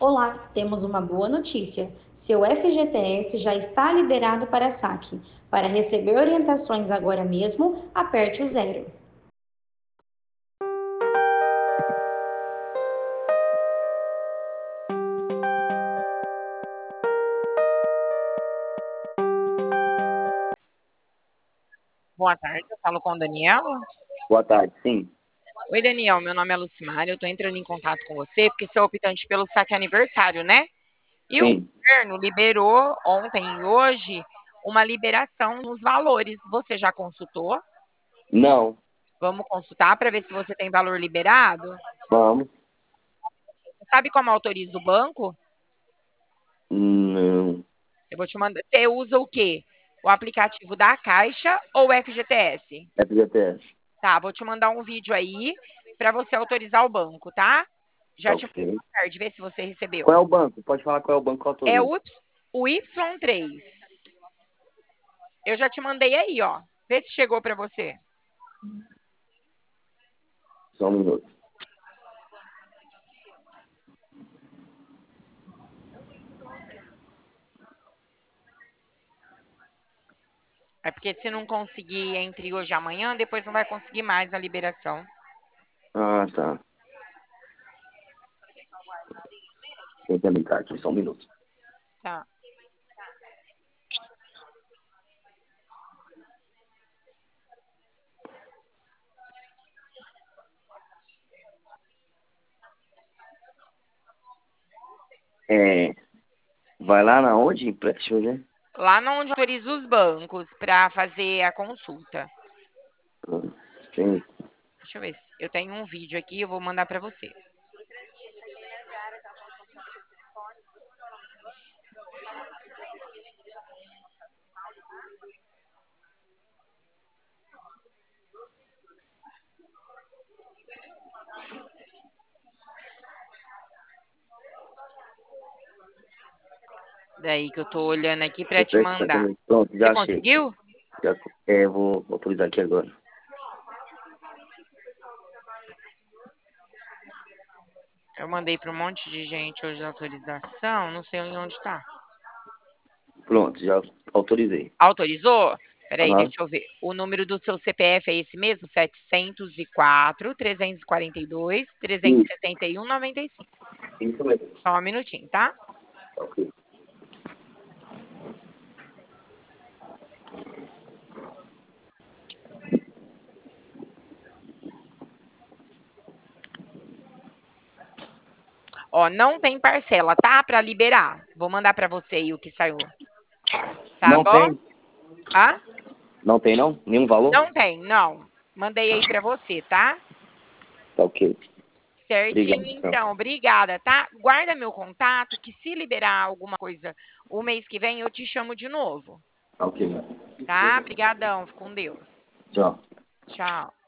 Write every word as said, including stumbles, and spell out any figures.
Olá, temos uma boa notícia. Seu F G T S já está liberado para saque. Para receber orientações agora mesmo, aperte o zero. Boa tarde, eu falo com o Daniel. Boa tarde, sim. Oi, Daniel, meu nome é Lucimar, eu estou entrando em contato com você porque você é optante pelo saque aniversário, né? E o Sim. governo liberou ontem e hoje uma liberação nos valores. Você já consultou? Não. Vamos consultar para ver se você tem valor liberado? Vamos. Você sabe como autoriza o banco? Não. Eu vou te mandar. Você usa o quê? O aplicativo da Caixa ou o F G T S? F G T S. Tá, vou te mandar um vídeo aí para você autorizar o banco, tá? Tá Já te ok. mando mais tarde, vê se você recebeu. Qual é o banco? Pode falar qual é o banco que eu É autorizo. o, Y- o Y três. Eu já te mandei aí, ó. Vê se chegou para você. Só um minuto. É porque se não conseguir entre hoje e amanhã, depois não vai conseguir mais a liberação. Ah, tá. Deixa eu brincar aqui, só um minuto. Tá. É, vai lá na onde? Deixa eu ver. Lá no onde autoriza os bancos para fazer a consulta. Ah, Sim. Deixa eu ver se eu tenho um vídeo aqui, eu vou mandar para você. Daí que eu tô olhando aqui para te Perfeito, tá mandar. comigo. Pronto, Você já achei. conseguiu? Já, é, vou autorizar aqui agora. Eu mandei para um monte de gente hoje a autorização, não sei onde tá. Pronto, já autorizei. Autorizou? Peraí, Aham. deixa eu ver. O número do seu C P F é esse mesmo? setecentos e quatro, trezentos e quarenta e dois, trezentos e Isso, setenta e um, noventa e cinco. isso mesmo. Só um minutinho, tá? Tá ok. Ó, não tem parcela, tá? Para liberar. Vou mandar para você aí o que saiu. Tá Não bom? tem? Ah? Não tem não? Nenhum valor? Não tem, não. Mandei aí para você, tá? Tá ok. Certinho, Obrigado, então. então. Obrigada, tá? Guarda meu contato, que se liberar alguma coisa o mês que vem, eu te chamo de novo. Tá ok. Tá? Obrigadão. Fica com Deus. Tchau. Tchau.